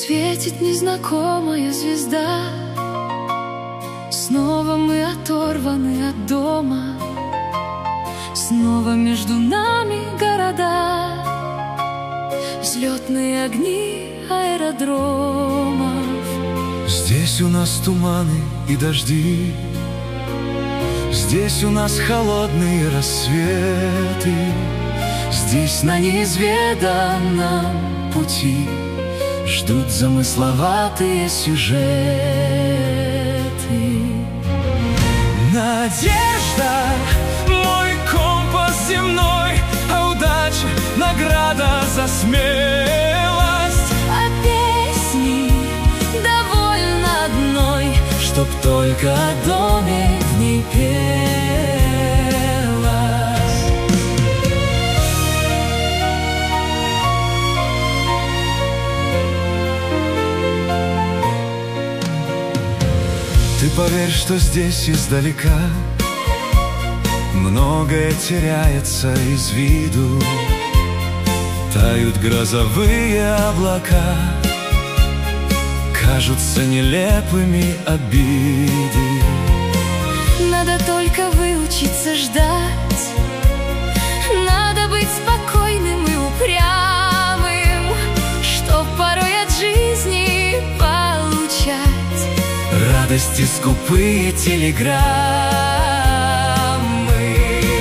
Светит незнакомая звезда. Снова мы оторваны от дома. Снова между нами города, взлетные огни аэродромов. Здесь у нас туманы и дожди, здесь у нас холодные рассветы, здесь на неизведанном пути ждут замысловатые сюжеты. Надежда — мой компас земной, а удача — награда за смелость. А песни довольно одной, чтоб только о доме в ней пелось. Ты поверь, что здесь издалека многое теряется из виду. Тают грозовые облака, кажутся нелепыми обиды. надо только выучиться ждать. Надо быть спокойным и упрямым, чтоб порой от жизни получать радости скупые телеграммы.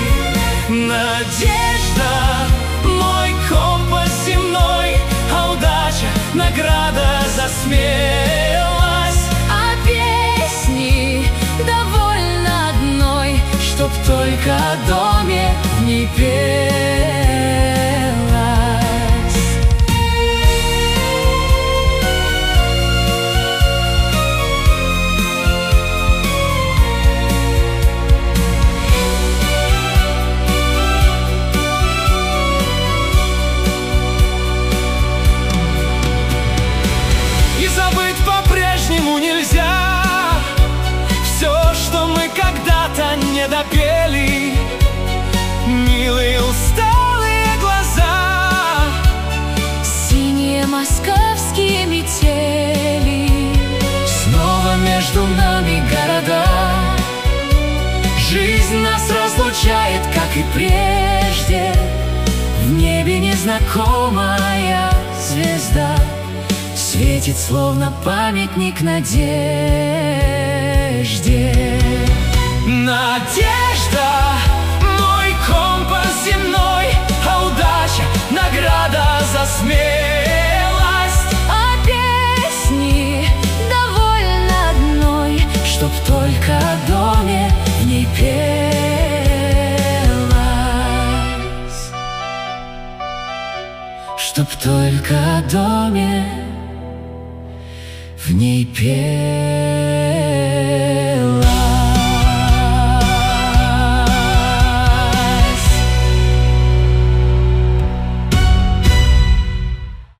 Надежда — мой компас земной, а удача — награда за смелость. А песни довольно одной, чтоб только о доме в ней пелось. И забыть по-прежнему нельзя все, что мы когда-то не допели. Милые усталые глаза, синие московские метели. снова между нами города. Жизнь нас разлучает, как и прежде. В небе незнакомая звезда светит, словно памятник надежде. Надежда — мой компас земной, а удача — награда за смелость. А песни довольно одной, чтоб только о доме в ней пелось. Чтоб только о доме в ней пелось.